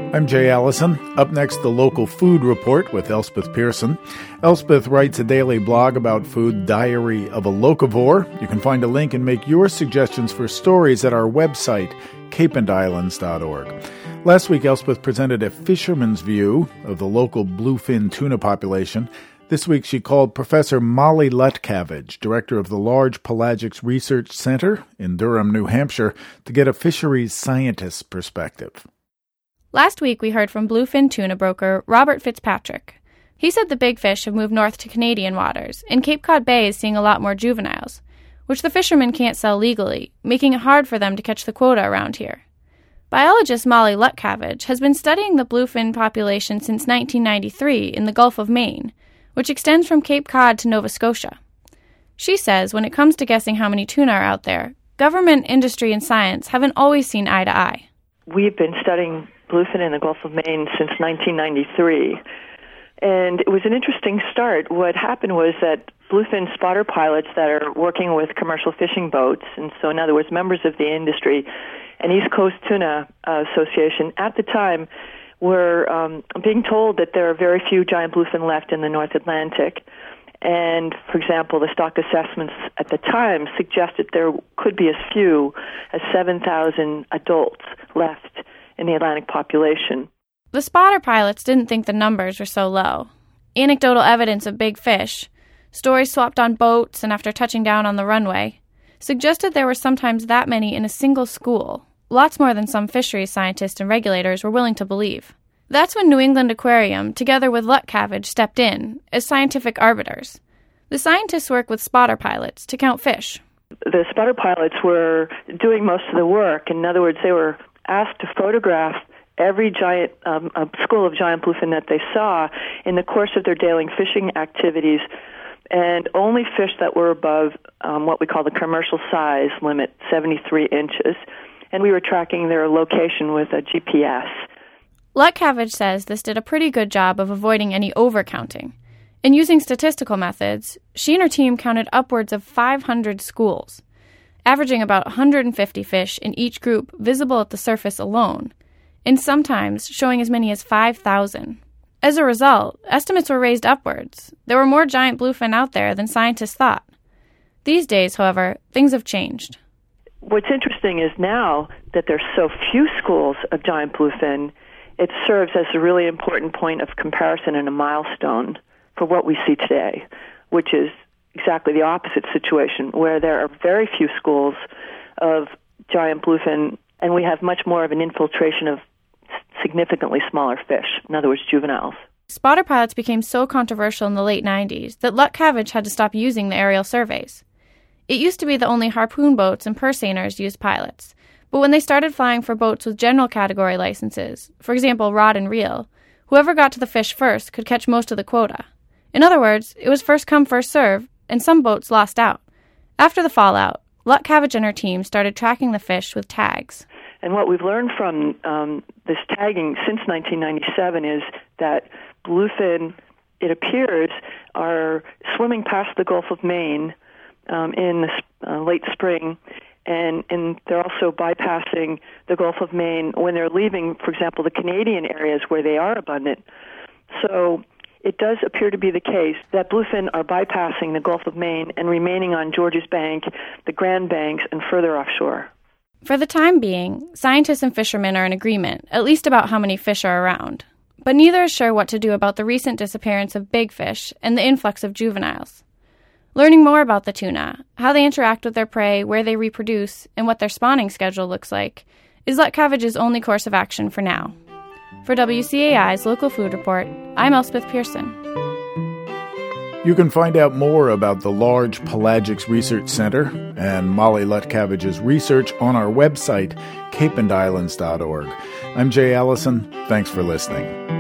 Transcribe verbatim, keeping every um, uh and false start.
I'm Jay Allison. Up next, the local food report with Elspeth Pearson. Elspeth writes a daily blog about food, Diary of a Locavore. You can find a link and make your suggestions for stories at our website, cape and islands dot org. Last week, Elspeth presented a fisherman's view of the local bluefin tuna population. This week, she called Professor Molly Lutcavage, director of the Large Pelagics Research Center in Durham, New Hampshire, to get a fisheries scientist's perspective. Last week, we heard from bluefin tuna broker Robert Fitzpatrick. He said the big fish have moved north to Canadian waters, and Cape Cod Bay is seeing a lot more juveniles, which the fishermen can't sell legally, making it hard for them to catch the quota around here. Biologist Molly Lutcavage has been studying the bluefin population since nineteen ninety-three in the Gulf of Maine, which extends from Cape Cod to Nova Scotia. She says when it comes to guessing how many tuna are out there, government, industry, and science haven't always seen eye to eye. We've been studying bluefin in the Gulf of Maine since nineteen ninety-three, and it was an interesting start. What happened was that bluefin spotter pilots that are working with commercial fishing boats, and so in other words, members of the industry, and East Coast Tuna uh, Association, at the time were um, being told that there are very few giant bluefin left in the North Atlantic. And, for example, the stock assessments at the time suggested there could be as few as seven thousand adults left in the Atlantic population. The spotter pilots didn't think the numbers were so low. Anecdotal evidence of big fish, stories swapped on boats and after touching down on the runway, suggested there were sometimes that many in a single school, lots more than some fisheries scientists and regulators were willing to believe. That's when New England Aquarium, together with Lutcavage, stepped in as scientific arbiters. The scientists work with spotter pilots to count fish. The spotter pilots were doing most of the work. In other words, they were asked to photograph every giant um, a school of giant bluefin that they saw in the course of their daily fishing activities, and only fish that were above um, what we call the commercial size limit, seventy-three inches. And we were tracking their location with a G P S. Lutcavage says this did a pretty good job of avoiding any overcounting. And using statistical methods, she and her team counted upwards of five hundred schools, averaging about one hundred fifty fish in each group visible at the surface alone, and sometimes showing as many as five thousand. As a result, estimates were raised upwards. There were more giant bluefin out there than scientists thought. These days, however, things have changed. What's interesting is now that there's so few schools of giant bluefin, it serves as a really important point of comparison and a milestone for what we see today, which is exactly the opposite situation, where there are very few schools of giant bluefin, and we have much more of an infiltration of significantly smaller fish, in other words, juveniles. Spotter pilots became so controversial in the late nineties that Lutcavage had to stop using the aerial surveys. It used to be that only harpoon boats and purse seiners used pilots, but when they started flying for boats with general category licenses, for example, rod and reel, whoever got to the fish first could catch most of the quota. In other words, it was first come, first serve, and some boats lost out. After the fallout, Lutcavage and her team started tracking the fish with tags. And what we've learned from um, this tagging since nineteen ninety-seven is that bluefin, it appears, are swimming past the Gulf of Maine um, in the uh, late spring, and, and they're also bypassing the Gulf of Maine when they're leaving, for example, the Canadian areas where they are abundant. So it does appear to be the case that bluefin are bypassing the Gulf of Maine and remaining on Georges Bank, the Grand Banks, and further offshore. For the time being, scientists and fishermen are in agreement, at least about how many fish are around. But neither is sure what to do about the recent disappearance of big fish and the influx of juveniles. Learning more about the tuna, how they interact with their prey, where they reproduce, and what their spawning schedule looks like, is Lutcavage's only course of action for now. For W C A I's Local Food Report, I'm Elspeth Pearson. You can find out more about the Large Pelagics Research Center and Molly Lutcavage's research on our website, cape and islands dot org. I'm Jay Allison. Thanks for listening.